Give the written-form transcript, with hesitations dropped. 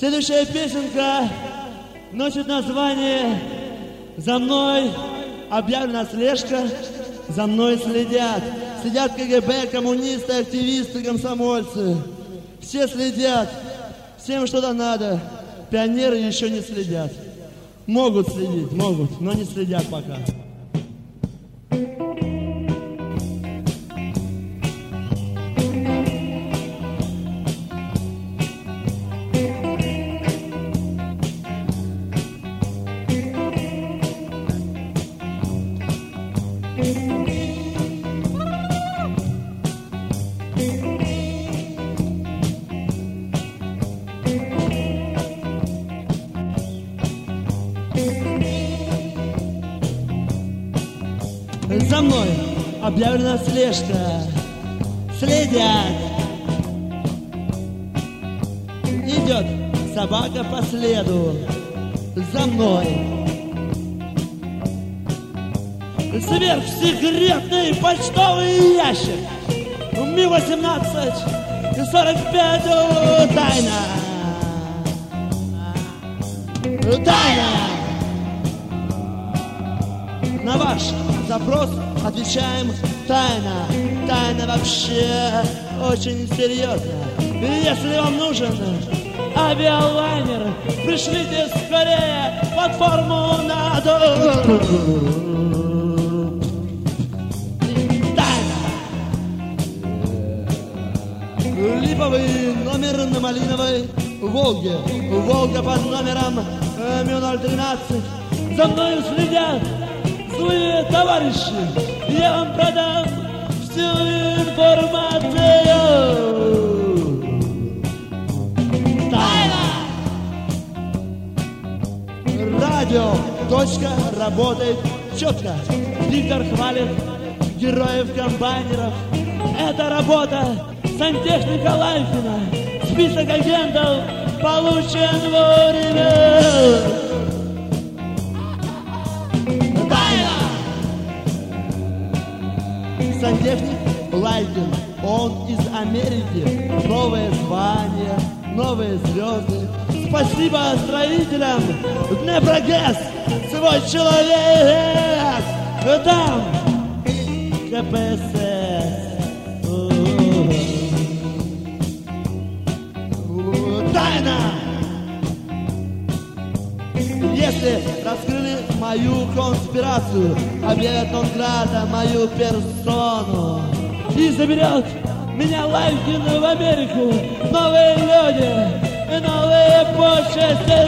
Следующая песенка носит название «За мной объявлена слежка, за мной следят». Следят КГБ, коммунисты, активисты, комсомольцы. Все следят, всем что-то надо. Пионеры еще не следят. Могут следить, могут, но не следят пока. За мной объявлена слежка, следят. Идет собака по следу, за мной. Сверхсекретный почтовый ящик, Ми-18 и 45 тайна. Тайна. На ваш запрос отвечаем тайна. Тайна вообще очень серьезно. Если вам нужен авиалайнер, пришлите скорее платформу надо. Тайна. Липовый номер на малиновой Волге. Волга под номером Ми-013. За мною следят злые товарищи, я вам продам всю информацию. Тайна. Радио. Точка работает четко. Диктор хвалит героев-комбайнеров. Это работа сантехника Лайфина. Список агентов получен вовремя. Сантехник Лайкин, он из Америки. Новое звание, новые звезды. Спасибо строителям Днепрогэс, свой человек. Там КПСС. Тайна. Если раскрыли мою конспирацию, объявят нон-грата мою персону и заберет меня Лайфкин в Америку. Новые люди и новые почести.